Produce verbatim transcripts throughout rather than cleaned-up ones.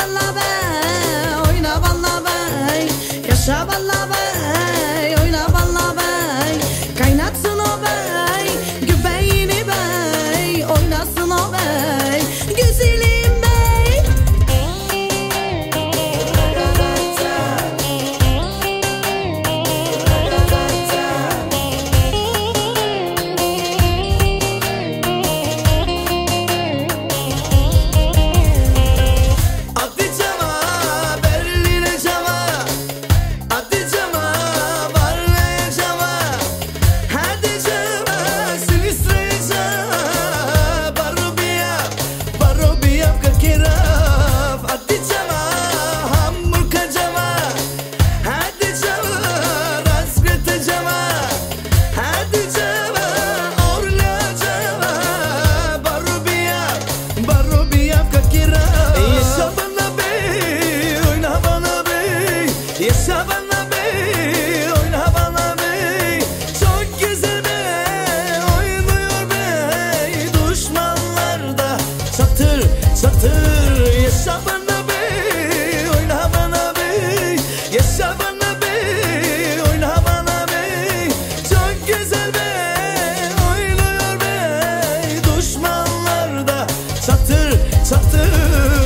valla bey, oyna valla bey. Yaşa valla bey, oyna valla bey. Kaynatsın o bey, göbeğini bey. Oynasın o bey, güzelim bey. Yaşa bana bey, oyna bana bey. Çok güzel bey, oynuyor bey. Düşmanlar da çatır çatır. Yaşa bana bey, oyna bana bey. Yaşa bana bey, oyna bana bey. Çok güzel bey, oynuyor bey. Düşmanlar da çatır çatır.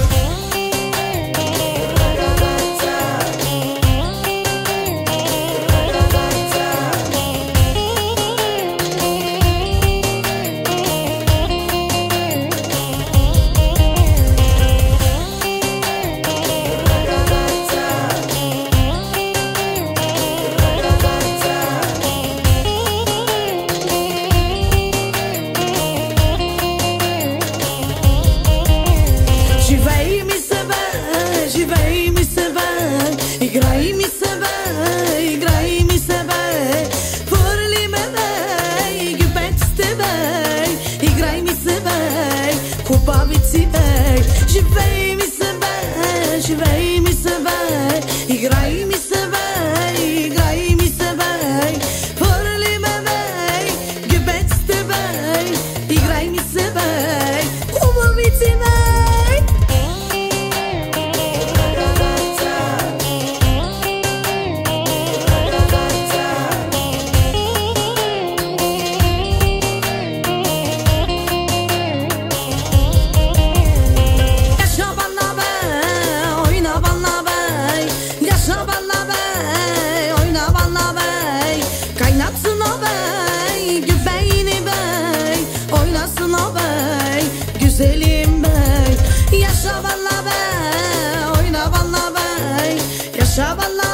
Играй ми себе, играй ми себе, фърли ме бей, гюбет сте бей, играй ми себе, хубавици бей, живей ми себе, живей ми себе, играй ми себе, играй ми себе, фърли ме бей, гюбет сте бей, играй ми себе, хубавици бей. Kaynatsın o bey, göbeğini bey. Oynasın o bey, güzelim bey. Yaşa valla bey, oyna valla bey. Yaşa valla